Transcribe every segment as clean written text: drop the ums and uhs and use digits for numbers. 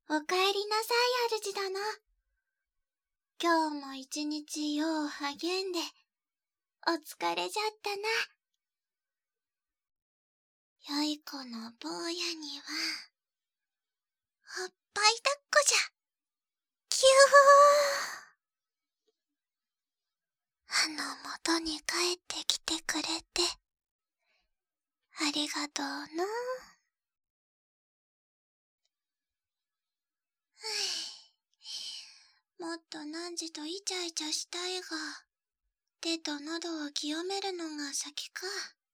おかえりなさい、主殿。今日も一日よう励んで、お疲れじゃったな。よい子の坊やには、おっぱいだっこじゃ。キュー。元に帰ってきてくれて、ありがとうな。もっと何とイチャイチャしたいが、手と喉を清めるのが先か。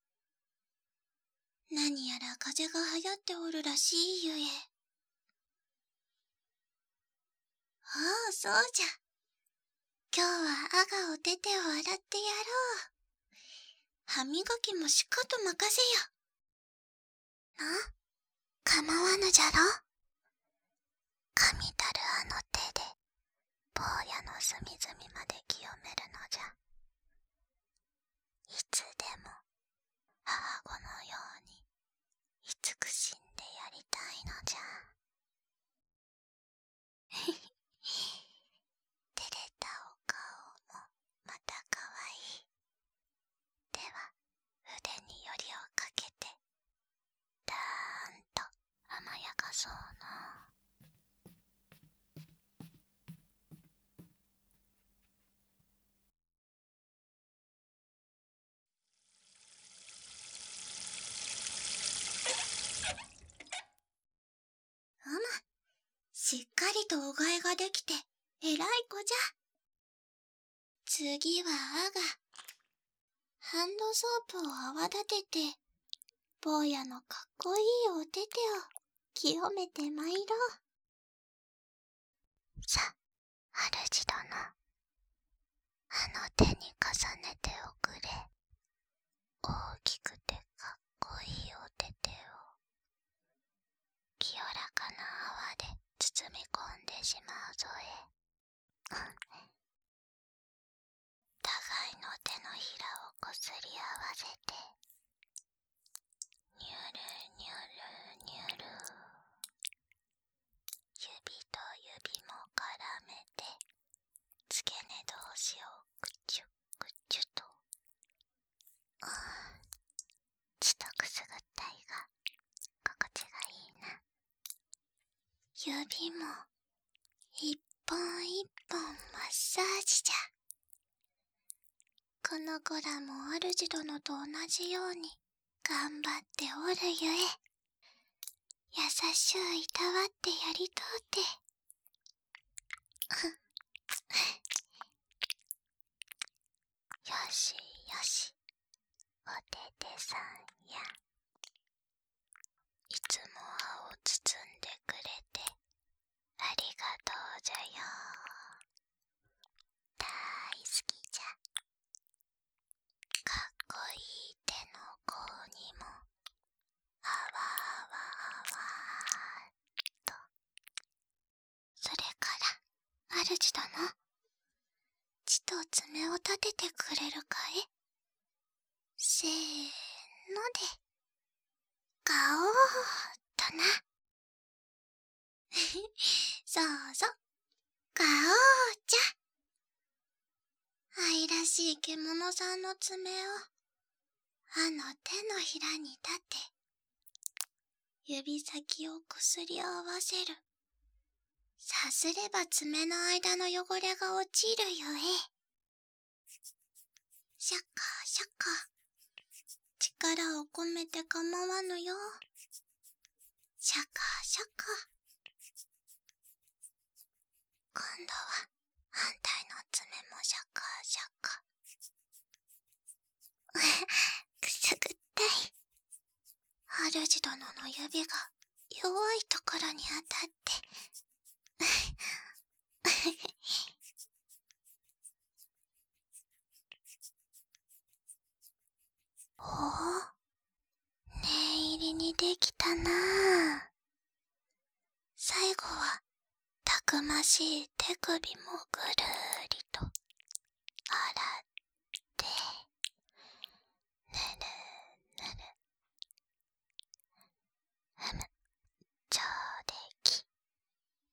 何やら風邪が流行っておるらしいゆえ。おう、そうじゃ。今日はアがお手々を洗ってやろう。歯磨きもしかと任せよ。構わぬじゃろ。神たるあの手で、坊やの隅々まで清めるのじゃ。いつでも、母子のように、慈しんでやりたいのじゃ。照れたお顔も、またかわいい。では、腕によりをかけて、だーんと甘やかそうな。しっかりとおがえができて、えらい子じゃ。次はあが、ハンドソープを泡立てて、坊やのかっこいいお手々を清めてまいろう。さ、主殿。手に重ねておくれ。大きくてかっこいいお手々を、清らかな泡で包み込んでしまうぞえ。互いの手のひらをこすり合わせて、にゅるにゅるにゅる。指と指も絡めて、付け根同士をくちゅくちゅと。ちとくすぐったいが、心地がいいな。指も、一本一本マッサージじゃ。この子らも主殿と同じように頑張っておるゆえ、優しゅういたわってやりとうて。よしよし、おててさんや。いつも葉を包んでくれてありがとうじゃよ。大好きじゃ。かっこいい手の甲にも、あわあわあわーっと。それから、主殿、ちと爪を立ててくれるかい？せーので、ガオーっとな。そうそう、ガオーじゃ。愛らしい獣さんの爪を、あの手のひらに立て、指先をこすり合わせる。さすれば爪の間の汚れが落ちるゆえ。シャカシャカ。力を込めて構わぬよ。シャカシャカ。今度は反対の爪もシャカシャカ。くすぐったい。主殿の指が弱いところに当たって。おお、念入りにできたなあ。最後はたくましい手首もぐるりと洗って、ぬるぬる。ふむ、上出来。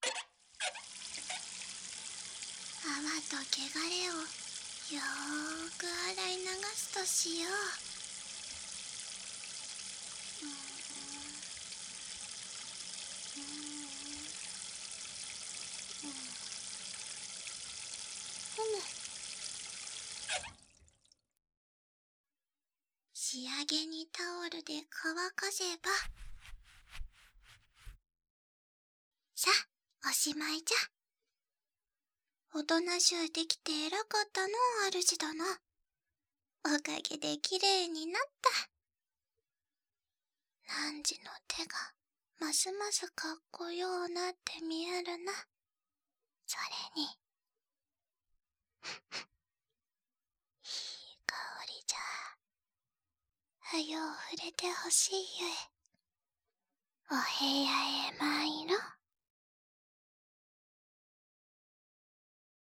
と汚れをよーく洗い流すとしよう。仕上げにタオルで乾かせば、さあおしまいじゃ。おとなしゅうできて偉かったの主殿。おかげできれいになった。汝の手がますますかっこようなって見えるな。それにいい香りじゃ。はよう触れてほしいゆえ、お部屋へ参ろう。